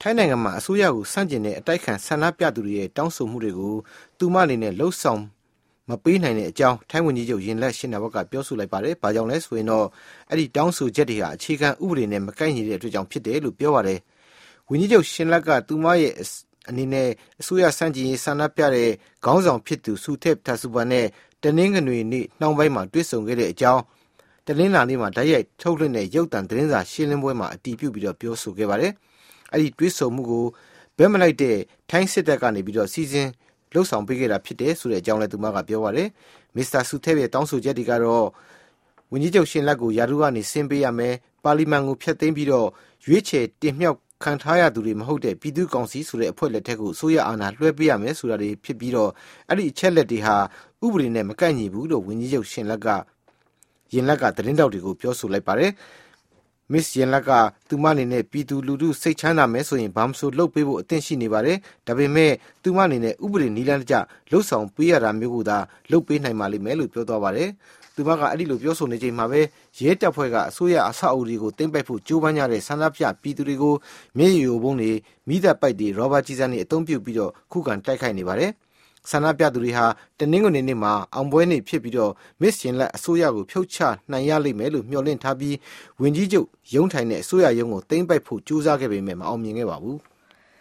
ထိုင်းနိုင်ငံမှာအစိုးရကိုစန့်ကျင်တဲ့အတိုက်ခံဆန္ဒပြသူတွေရဲ့တောင်းဆိုမှုတွေကိုသူမအနေနဲ့လှုပ်ဆောင်မပေးနိုင်တဲ့အကြောင်းထိုင်းဝန်ကြီးချုပ်ယင်လက်ရှင်နာဝတ်ကပြောဆိုလိုက်ပါတယ်။ဘာကြောင့်လဲဆိုရင်တော့အဲ့ဒီတောင်းဆိုချက်တွေဟာအခြေခံဥပဒေနဲ့မကိုက်ညီတဲ့အတွက်ကြောင့်ဖြစ်တယ်လို့ပြောပါတယ်။ဝန်ကြီးချုပ်ရှင်လက်ကသူမရဲ့အနေနဲ့အစိုးရစန့်ကျင်ရေးဆန္ဒပြတဲ့ခေါင်းဆောင်ဖြစ်သူဆူထက်တာဆူပါနဲ့တနင်္ဂနွေနေ့နှောင်းပိုင်းမှာတွေ့ဆုံခဲ့တဲ့အကြောင်းတနင်္လာနေ့မှာဓာတ်ရိုက်ထုတ်လွှင့်တဲ့ရုပ်သံသတင်းစာရှင်းလင်းပွဲမှာအတည်ပြုပြီးတော့ပြောဆိုခဲ့ပါတယ်။အဲ့ဒီတွေ့ဆုံမှုကိုဘက်မလိုက်တဲ့ထိုင်းစစ်တပ်ကနေပြီးတော့စီစဉ်လှုပ်ဆောင်ပေးခဲ့တာဖြစ်တယ်ဆိုတဲ့အကြောင်းလည်းသူမကပြောပါတယ်။မစ္စတာဆူထက်ရဲ့တောင်းဆိုချက်တွေကတော့ဝန်ကြီးချုပ်ရှင်လက်ကိုယာရုကနေဆင်းပေးရမယ်။ပါလီမန်ကိုဖျက်သိမ်းပြီးတော့ရွေးချယ်တင်မြှောက်ခံထားရသူတွေမဟုတ်တဲ့ပြည်သူ့ကောင်စီဆိုတဲ့အဖွဲ့လက်ထက်ကိုအစိုးရအာဏာလွှဲပေးရမယ်ဆိုတာတွေဖြစ်ပြီးတော့အဲ့ဒီအချက်လက်တွေဟာဥပဒေနဲ့မကိုက်ညီဘူးလို့ဝန်ကြီးချုပ်ရှင်လက်ကသတင်းတောက်တွေကိုပြောဆိုလိုက်ပါတယ်။ မစ္စယင်လက်ကသူမအနေနဲ့ပြည်သူလူထုစိတ်ချမ်းသာမယ်ဆိုရင်ဘာမှမဆိုလုပ်ပေးဖို့အသင့်ရှိနေပါတယ်။ဒါပေမဲ့သူမအနေနဲ့ဥပဒေနည်းလမ်းတကျလှုပ်ဆောင်ပေးရတာမျိုးကိုသာလုပ်ပေးနိုင်ပါလိမ့်မယ်လို့ပြောသွားပါတယ်။သူမကအဲ့ဒီလိုပြောဆိုနေချိန်မှာပဲရဲတပ်ဖွဲ့ကအစိုးရအဆောက်အဦတွေကိုသိမ်းပိုက်ဖို့ကြိုးပမ်းကြတဲ့ဆန္ဒပြပြည်သူတွေကိုမျက်ရည်ယိုဗုံးတွေမိသက်ပိုက်တွေရောဘာကြီးစံတွေအသုံးပြုပြီးတော့ခုခံတိုက်ခိုက်နေပါတယ်။ဆန္ဒပြသူတွေဟာတနင်္ဂနွေနေ့မှာအောင်ပွဲနေ့ဖြစ်ပြီးတော့မစ္စယင်လက်အစိုးရကိုဖြုတ်ချနိုင်ရလိမ့်မယ်လို့မျှော်လင့်ထားပြီးဝန်ကြီးချုပ်ရုံးထိုင်တဲ့အစိုးရရုံးကိုသိမ်းပိုက်ဖို့ကြိုးစားခဲ့ပေမဲ့မအောင်မြင်ခဲ့ပါဘူး။